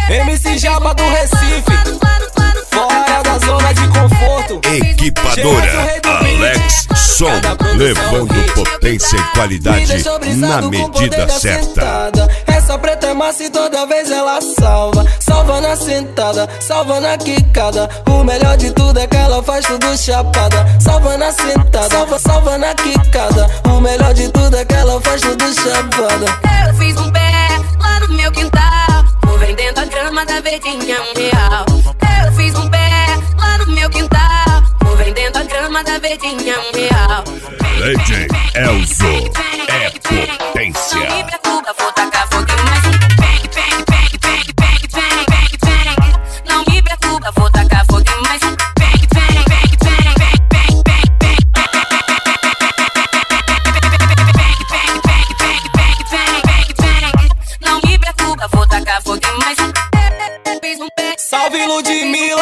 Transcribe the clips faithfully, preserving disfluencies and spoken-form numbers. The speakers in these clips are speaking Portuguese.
M C Jaba do Recife, fora da zona de conforto. Equipadora Alex Som, levando potência e qualidade na medida certa. Essa preta é massa e toda vez ela salva. Salva na sentada, salva na quicada. O melhor de tudo é que ela faz tudo chapada. Salva na sentada, salva, salva na quicada. O melhor de tudo é que ela faz tudo chapada. Eu fiz um pé lá no meu quintal, vou vendendo a grama da verdinha um real. Eu fiz um pé lá no meu quintal, vou vendendo a grama da verdinha um real. D J Elzo é potência. Não me preocupa, vou tacar fogo em mais um. Bang, bang, bang, bang, bang, bang, bang, bang. Não me preocupa, vou tacar fogo em mais um. Bang, bang, bang, bang, bang, bang, bang, bang. Não me preocupa, vou tacar fogo em mais um. Fiz um pé. Salve Ludmilla.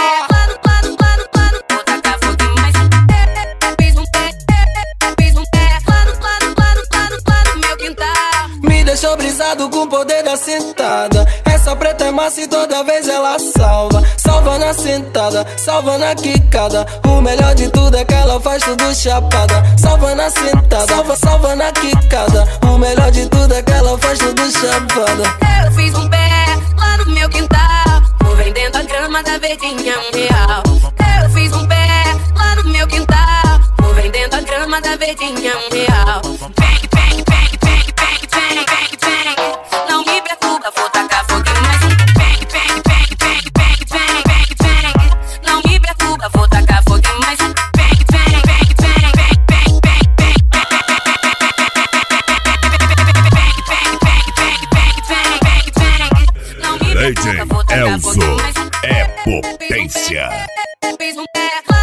Deixou brisado com o poder da sentada. Essa preta é massa e toda vez ela salva. Salva na sentada, salva na quicada. O melhor de tudo é que ela faz tudo chapada. Salva na sentada, salva, salva na quicada. O melhor de tudo é que ela faz tudo chapada. Eu fiz um pé lá no meu quintal, vou vendendo a grama da verdinha um real. Eu fiz um pé lá no meu quintal, vou vendendo a grama da verdinha um real. Bang, bang, bang, bang, bang, bang, bang, bang. Não me preocupa, vou tacar fogo em mais um. Bang, bang, bang, bang, bang, bang, bang, bang. Não me preocupa, vou tacar fogo em mais um. Bang, bang, bang, bang, bang, bang, bang, bang. Não me D J preocupa, vou tacar fogo em Elzo mais um. é potência. Fiz um pé.